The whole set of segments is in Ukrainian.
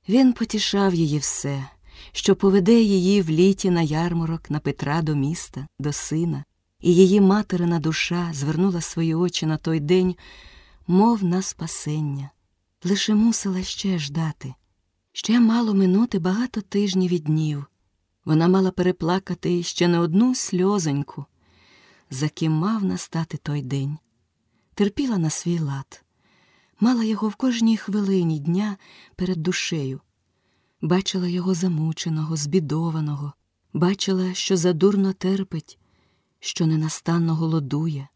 Він потішав її все, що поведе її в літі на ярмарок, на Петра до міста, до сина, і її материна душа звернула свої очі на той день, мов на спасення. Лише мусила ще ждати. Ще мало минути багато тижнів і днів. Вона мала переплакати ще не одну сльозоньку, за ким мав настати той день. Терпіла на свій лад. Мала його в кожній хвилині дня перед душею. Бачила його замученого, збідованого. Бачила, що задурно терпить, що ненастанно голодує.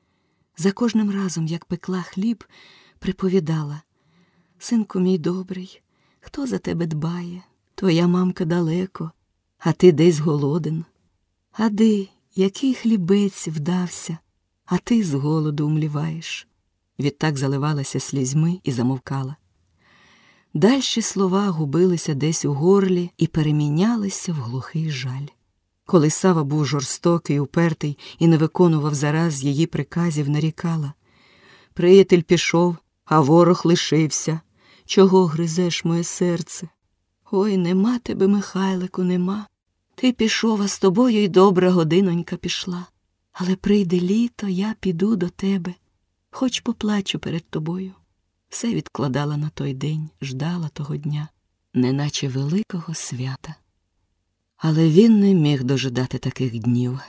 За кожним разом, як пекла хліб, приповідала: «Синку мій добрий, хто за тебе дбає? Твоя мамка далеко, а ти десь голоден. Ади, який хлібець вдався, а ти з голоду умліваєш». Відтак заливалася слізьми і замовкала. Дальші слова губилися десь у горлі і перемінялися в глухий жаль. Коли Сава був жорстокий, упертий і не виконував зараз її приказів, нарікала: «Приятель пішов, а ворог лишився. Чого гризеш моє серце? Ой, нема тебе, Михайлику, нема. Ти пішов, а з тобою й добра годинонька пішла. Але прийде літо, я піду до тебе, хоч поплачу перед тобою». Все відкладала на той день, ждала того дня, неначе великого свята. Але він не міг дожидати таких днів.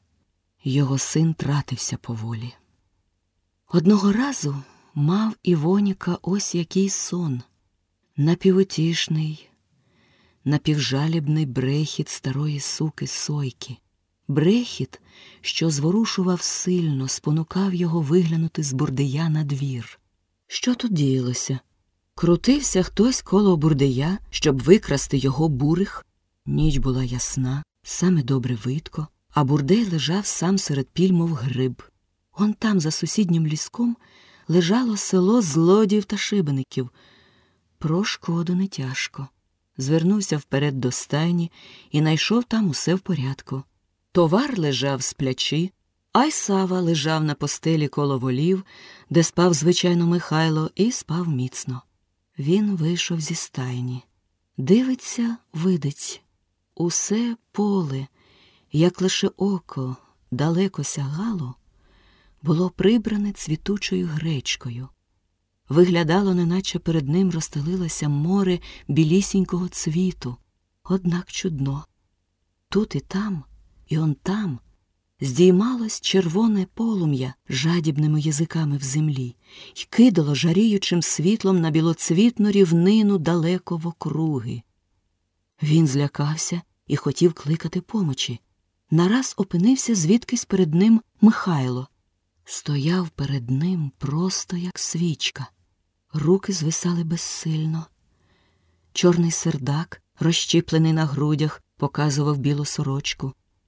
Його син тратився поволі. Одного разу мав Івоніка ось який сон. Напівутішний, напівжалібний брехіт старої суки Сойки. Брехіт, що зворушував сильно, спонукав його виглянути з бурдея на двір. Що тут діялося? Крутився хтось коло бурдея, щоб викрасти його бурих. Ніч була ясна, саме добре видко, а бурдей лежав сам серед піль, мов гриб. Он там, за сусіднім ліском, лежало село злодіїв та шибеників. Про шкоду не тяжко. Звернувся вперед до стайні і найшов там усе в порядку. Товар лежав сплячи, а й Сава лежав на постелі коло волів, де спав, звичайно, Михайло, і спав міцно. Він вийшов зі стайні. Дивиться, видить. Усе поле, як лише око далеко сягало, було прибране цвітучою гречкою. Виглядало, неначе перед ним розстелилося море білісінького цвіту. Однак чудно. Тут і он там здіймалось червоне полум'я жадібними язиками в землі й кидало жаріючим світлом на білоцвітну рівнину далеко в округи. Він злякався і хотів кликати помочі. Нараз опинився звідкись перед ним Михайло. Стояв перед ним просто як свічка. Руки звисали безсильно. Чорний сердак, розщіплений на грудях, показував білу сорочку.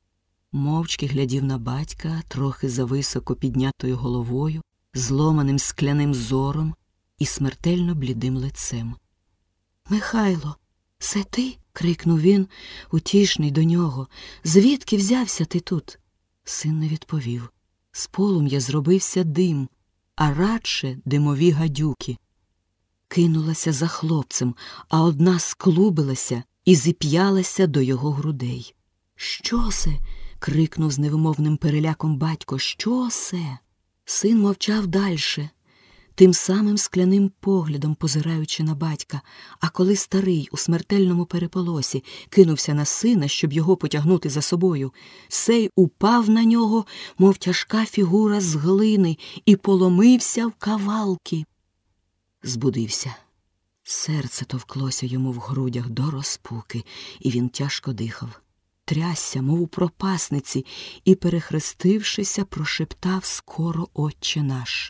Мовчки глядів на батька, трохи зависоко піднятою головою, зломаним скляним зором і смертельно блідим лицем. «Михайло, це ти?» – крикнув він, утішний до нього. «Звідки взявся ти тут?» Син не відповів. З полум'я зробився дим, а радше димові гадюки. Кинулася за хлопцем, а одна склубилася і зіп'ялася до його грудей. «Що це?» – крикнув з невимовним переляком батько. «Що це?» Син мовчав дальше, тим самим скляним поглядом позираючи на батька, а коли старий у смертельному переполосі кинувся на сина, щоб його потягнути за собою, сей упав на нього, мов тяжка фігура з глини, і поломився в кавалки. Збудився. Серце товклося йому в грудях до розпуки, і він тяжко дихав. Трясся, мов у пропасниці, і, перехрестившися, прошептав скоро «Отче наш».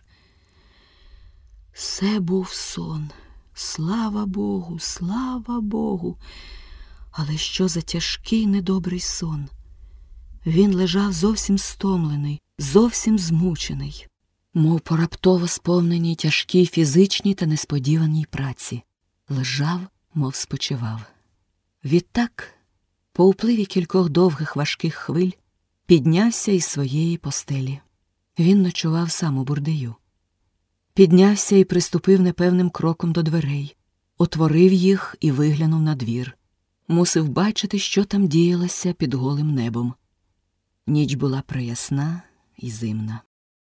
Це був сон. Слава Богу, слава Богу! Але що за тяжкий недобрий сон! Він лежав зовсім стомлений, зовсім змучений, мов по раптово сповненій тяжкій фізичній та несподіваній праці. Лежав, мов спочивав. Відтак, по upливі кількох довгих важких хвиль, піднявся із своєї постелі. Він ночував сам у бурдею. Піднявся і приступив непевним кроком до дверей. отворив їх і виглянув на двір. Мусив бачити, що там діялося під голим небом. Ніч була приясна і зимна.